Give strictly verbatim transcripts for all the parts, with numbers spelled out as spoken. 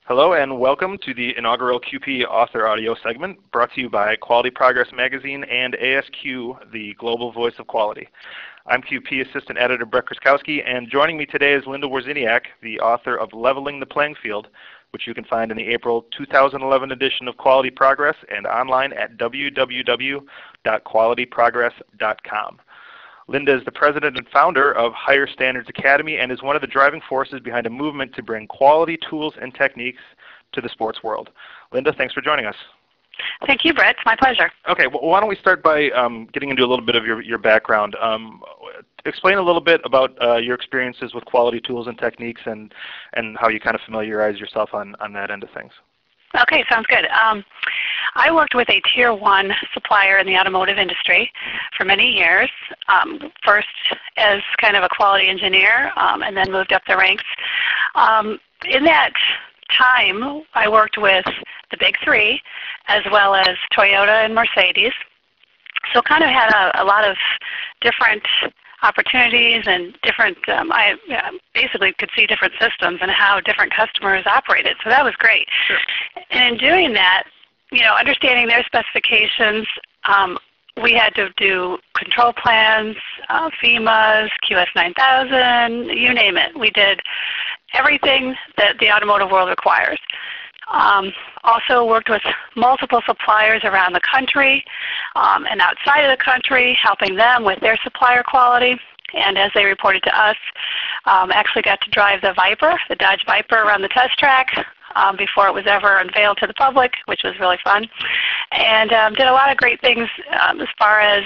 Hello and welcome to the inaugural Q P Author Audio segment brought to you by Quality Progress Magazine and A S Q, the global voice of quality. I'm Q P Assistant Editor Brett Kraskowski, and joining me today is Linda Wawrzyniak, the author of Leveling the Playing Field, which you can find in the April two thousand eleven edition of Quality Progress and online at w w w dot quality progress dot com. Linda is the president and founder of Higher Standards Academy and is one of the driving forces behind a movement to bring quality tools and techniques to the sports world. Linda, thanks for joining us. Thank you, Brett. It's my pleasure. Okay, well, why don't we start by um, getting into a little bit of your, your background. Um, explain a little bit about uh, your experiences with quality tools and techniques and, and how you kind of familiarize yourself on, on that end of things. Okay, sounds good. Um, I worked with a tier one supplier in the automotive industry for many years, um, first as kind of a quality engineer um, and then moved up the ranks. Um, in that time, I worked with the big three as well as Toyota and Mercedes. So kind of had a, a lot of different opportunities and different, um, I uh, basically could see different systems and how different customers operated. So that was great. Sure. And in doing that, you know, understanding their specifications, um, we had to do control plans, uh, FEMA's, Q S nine thousand, you name it. We did everything that the automotive world requires. Um, also worked with multiple suppliers around the country um, and outside of the country, helping them with their supplier quality. And as they reported to us, um, actually got to drive the Viper, the Dodge Viper, around the test track um, before it was ever unveiled to the public, which was really fun. And um, did a lot of great things um, as far as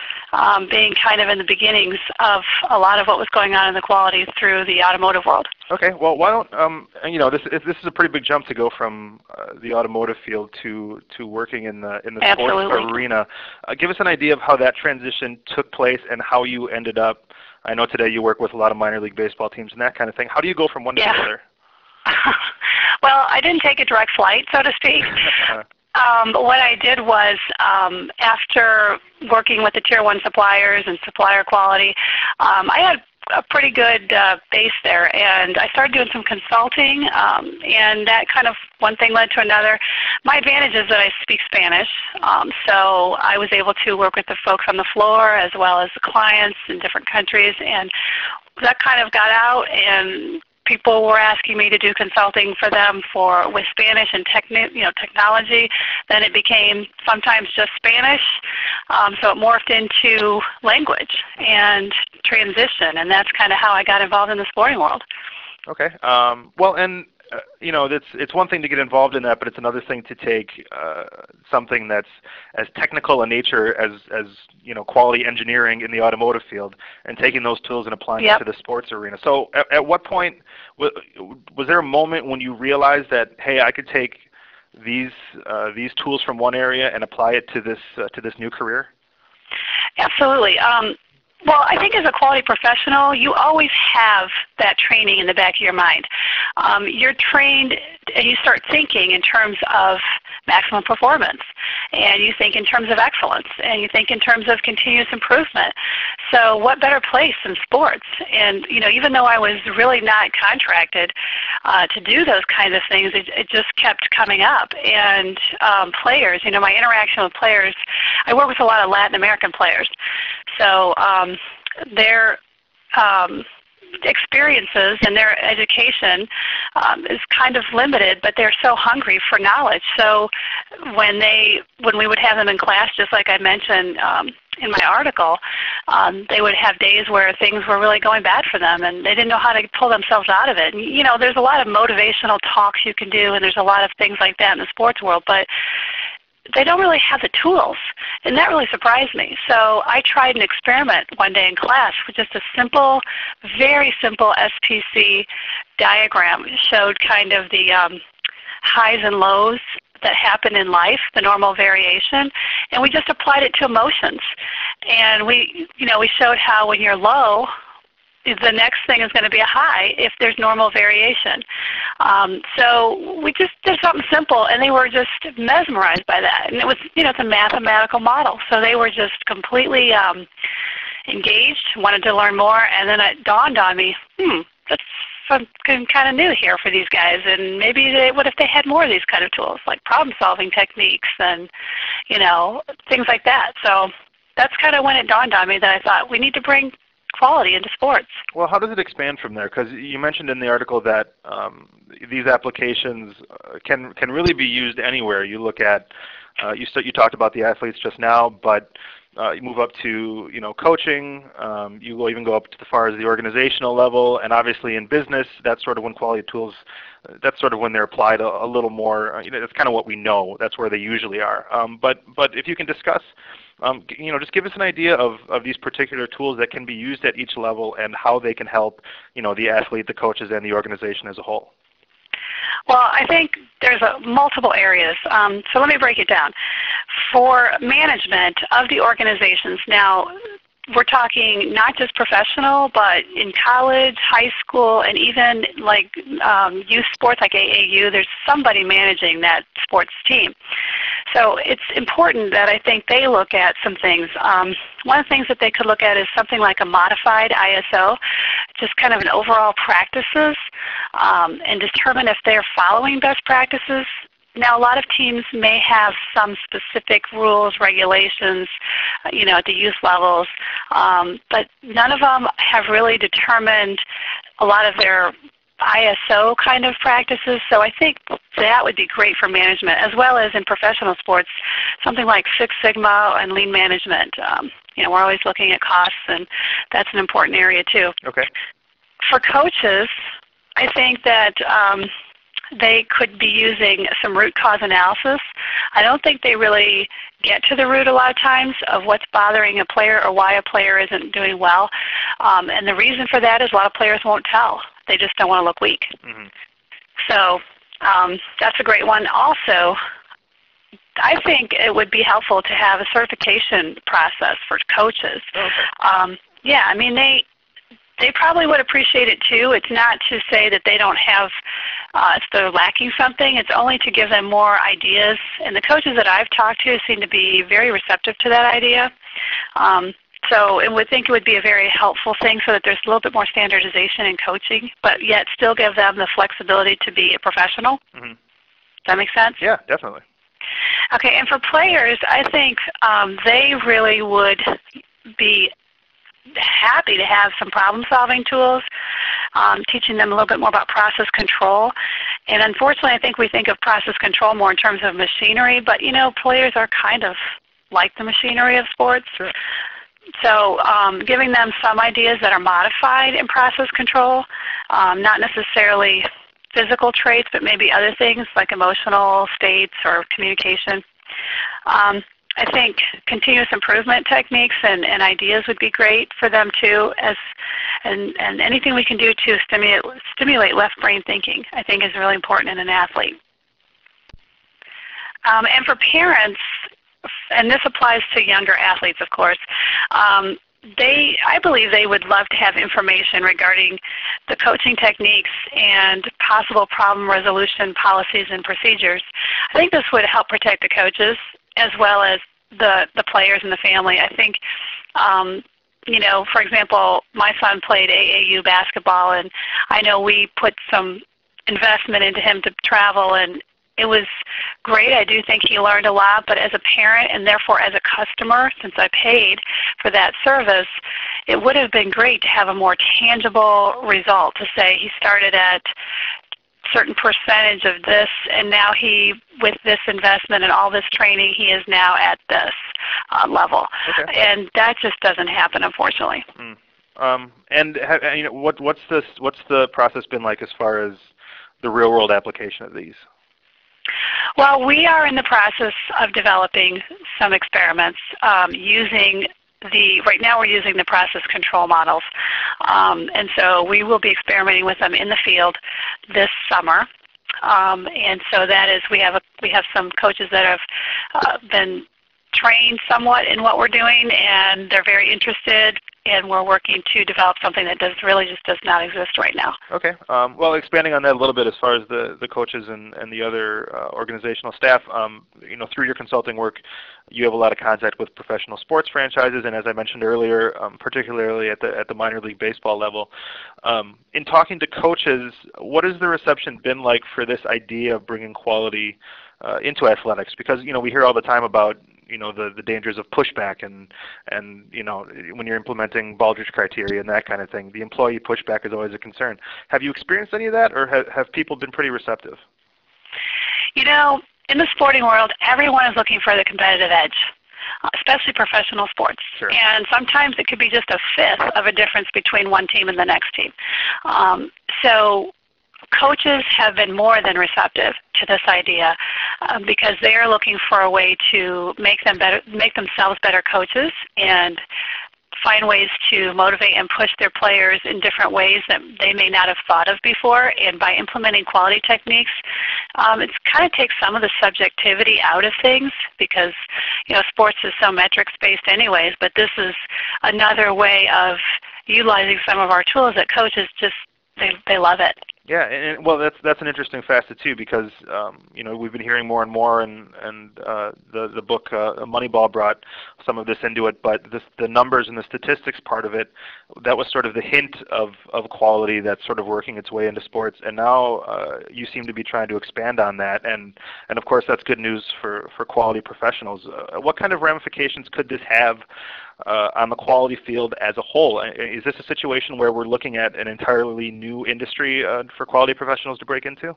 um, being kind of in the beginnings of a lot of what was going on in the quality through the automotive world. Okay, well, why don't, um, you know, this, this is a pretty big jump to go from uh, the automotive field to, to working in the, in the Absolutely. sports arena. Uh, give us an idea of how that transition took place and how you ended up. I know today you work with a lot of minor league baseball teams and that kind of thing. How do you go from one yeah. to the other? Well, I didn't take a direct flight, so to speak. Um, but what I did was, um, after working with the tier one suppliers and supplier quality, um, I had a pretty good uh, base there, and I started doing some consulting, um, and that kind of one thing led to another. My advantage is that I speak Spanish, um, so I was able to work with the folks on the floor as well as the clients in different countries, and that kind of got out, and people were asking me to do consulting for them for with Spanish and techni- you know, technology. Then it became sometimes just Spanish, um, so it morphed into language and transition, and that's kind of how I got involved in the sporting world. Okay. Um, well, and uh, you know, it's it's one thing to get involved in that, but it's another thing to take uh, something that's as technical in nature as as you know, quality engineering in the automotive field, and taking those tools and applying Yep. it to the sports arena. So, at, at what point was, was there a moment when you realized that, hey, I could take these uh, these tools from one area and apply it to this uh, to this new career? Absolutely. Um, Well, I think as a quality professional, you always have that training in the back of your mind. Um, you're trained and you start thinking in terms of maximum performance, and you think in terms of excellence, and you think in terms of continuous improvement. So what better place than sports? And, you know, even though I was really not contracted uh, to do those kinds of things, it, it just kept coming up. And um, players, you know, my interaction with players, I work with a lot of Latin American players. So um, their um, experiences and their education um, is kind of limited, but they're so hungry for knowledge. So when they, when we would have them in class, just like I mentioned um, in my article, um, they would have days where things were really going bad for them, and they didn't know how to pull themselves out of it. And, you know, there's a lot of motivational talks you can do, and there's a lot of things like that in the sports world, but they don't really have the tools, and that really surprised me. So I tried an experiment one day in class with just a simple, very simple S P C diagram. It showed kind of the um, highs and lows that happen in life, the normal variation, and we just applied it to emotions. And we, you know, we showed how when you're low, the next thing is going to be a high if there's normal variation. Um, so we just did something simple, and they were just mesmerized by that. And it was, you know, it's a mathematical model. So they were just completely um, engaged, wanted to learn more, and then it dawned on me, hmm, that's something kind of new here for these guys, and maybe they, what if they had more of these kind of tools, like problem-solving techniques and, you know, things like that. So that's kind of when it dawned on me that I thought we need to bring quality into sports. Well, how does it expand from there? Because you mentioned in the article that um, these applications can can really be used anywhere. You look at, uh, you, you talked about the athletes just now, but Uh, you move up to, you know, coaching. Um, you will even go up to the far as the organizational level, and obviously in business, that's sort of when quality tools, uh, that's sort of when they're applied a, a little more. Uh, you know, that's kind of what we know. That's where they usually are. Um, but but if you can discuss, um, you know, just give us an idea of of these particular tools that can be used at each level and how they can help, you know, the athlete, the coaches, and the organization as a whole. Well, I think there's a, multiple areas. Um, so let me break it down. For management of the organizations, now we're talking not just professional, but in college, high school, and even like um, youth sports like A A U, there's somebody managing that sports team. So it's important that I think they look at some things. Um, one of the things that they could look at is something like a modified I S O, just kind of an overall practices, um, and determine if they're following best practices. Now, a lot of teams may have some specific rules, regulations, you know, at the youth levels, um, but none of them have really determined a lot of their I S O kind of practices. So I think that would be great for management, as well as in professional sports, something like Six Sigma and lean management. Um, you know, we're always looking at costs, and that's an important area too. Okay. For coaches, I think that um, they could be using some root cause analysis. I don't think they really get to the root a lot of times of what's bothering a player or why a player isn't doing well. Um, and the reason for that is a lot of players won't tell. They just don't want to look weak. Mm-hmm. So um, that's a great one. Also, I think it would be helpful to have a certification process for coaches. Okay. Um, yeah, I mean, they they probably would appreciate it too. It's not to say that they don't have, uh, if they're lacking something. It's only to give them more ideas. And the coaches that I've talked to seem to be very receptive to that idea. Um, so I would think it would be a very helpful thing so that there's a little bit more standardization in coaching, but yet still give them the flexibility to be a professional. Mm-hmm. Does that make sense? Yeah, definitely. Okay, and for players, I think um, they really would be happy to have some problem-solving tools, um, teaching them a little bit more about process control. And unfortunately, I think we think of process control more in terms of machinery, but, you know, players are kind of like the machinery of sports. Sure. So um, giving them some ideas that are modified in process control, um, not necessarily physical traits, but maybe other things like emotional states or communication. Um, I think continuous improvement techniques and, and ideas would be great for them too, as and, and anything we can do to stimulate, stimulate left brain thinking, I think is really important in an athlete. Um, and for parents, and this applies to younger athletes, of course, um, they, I believe they would love to have information regarding the coaching techniques and possible problem resolution policies and procedures. I think this would help protect the coaches as well as the, the players and the family. I think, um, you know, for example, my son played A A U basketball, and I know we put some investment into him to travel, and it was great. I do think he learned a lot, but as a parent and therefore as a customer, since I paid for that service, it would have been great to have a more tangible result, to say he started at certain percentage of this, and now he, with this investment and all this training, he is now at this uh, level. Okay. And that just doesn't happen, unfortunately. Mm. Um, and have, you know, what, what's this? What's the process been like as far as the real-world application of these? Well, we are in the process of developing some experiments um, using the, right now we're using the process control models. Um, and so we will be experimenting with them in the field this summer. Um, and so that is, we have, a, we have some coaches that have uh, been trained somewhat in what we're doing, and they're very interested. and we're working to develop something that does really just does not exist right now. Okay. Um, well, expanding on that a little bit as far as the, the coaches and, and the other uh, organizational staff, um, you know, through your consulting work, you have a lot of contact with professional sports franchises, and as I mentioned earlier, um, particularly at the at the minor league baseball level. Um, in talking to coaches, what has the reception been like for this idea of bringing quality uh, into athletics? Because you know we hear all the time about you know the, the dangers of pushback and and you know when you're implementing Baldrige criteria and that kind of thing. The employee pushback is always a concern. Have you experienced any of that, or have, have people been pretty receptive? You know, in the sporting world, everyone is looking for the competitive edge, especially professional sports. Sure. And sometimes it could be just a fifth of a difference between one team and the next team. Um, so coaches have been more than receptive to this idea uh, because they are looking for a way to make them better, make themselves better coaches, and find ways to motivate and push their players in different ways that they may not have thought of before. And by implementing quality techniques, um, it kind of takes some of the subjectivity out of things because, you know, sports is so metrics based anyways, but this is another way of utilizing some of our tools that coaches just, they, they love it. Yeah, and well, that's that's an interesting facet too, because um, you know we've been hearing more and more, and and uh, the the book uh, Moneyball brought some of this into it. But this, the numbers and the statistics part of it, that was sort of the hint of of quality that's sort of working its way into sports. And now uh, you seem to be trying to expand on that, and and of course that's good news for for quality professionals. Uh, what kind of ramifications could this have Uh, on the quality field as a whole? Is this a situation where we're looking at an entirely new industry uh, for quality professionals to break into?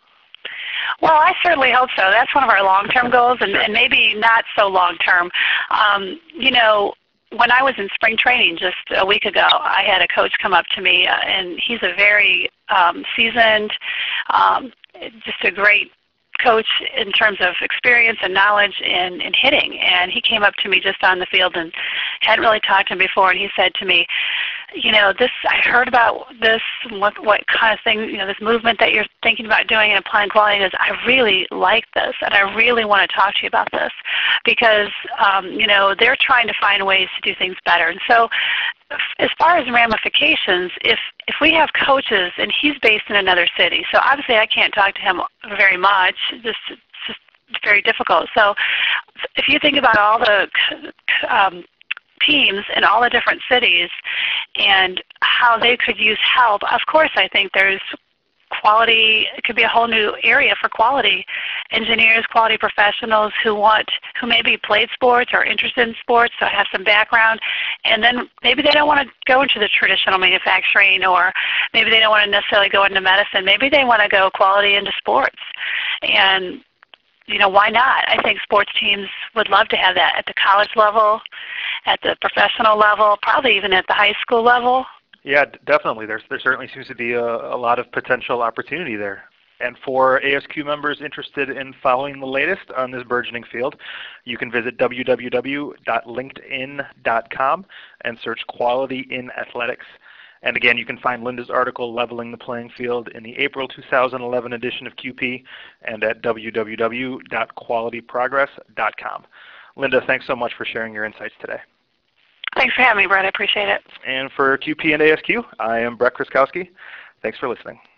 Well, I certainly hope so. That's one of our long-term goals, and, and maybe not so long-term. Um, you know, when I was in spring training just a week ago, I had a coach come up to me, uh, and he's a very um, seasoned, um, just a great coach in terms of experience and knowledge in, in hitting. And he came up to me just on the field and hadn't really talked to him before, and he said to me, you know, this, I heard about this, what, what kind of thing, you know, this movement that you're thinking about doing and applying quality. Is I really like this, and I really want to talk to you about this because, um, you know, they're trying to find ways to do things better. And so as far as ramifications, if if we have coaches, and he's based in another city, so obviously I can't talk to him very much, just, it's just very difficult. So if you think about all the um, teams in all the different cities and how they could use help, of course I think there's quality, it could be a whole new area for quality engineers, quality professionals who want, who maybe played sports or interested in sports, so have some background, and then maybe they don't want to go into the traditional manufacturing, or maybe they don't want to necessarily go into medicine. Maybe they want to go quality into sports. And you know, why not? I think sports teams would love to have that at the college level, at the professional level, probably even at the high school level. Yeah, definitely. There's, there certainly seems to be a, a lot of potential opportunity there. And for A S Q members interested in following the latest on this burgeoning field, you can visit w w w dot linkedin dot com and search Quality in Athletics. And again, you can find Linda's article, Leveling the Playing Field, in the April two thousand eleven edition of Q P and at w w w dot quality progress dot com. Linda, thanks so much for sharing your insights today. Thanks for having me, Brett. I appreciate it. And for Q P and A S Q, I am Brett Kraskowski. Thanks for listening.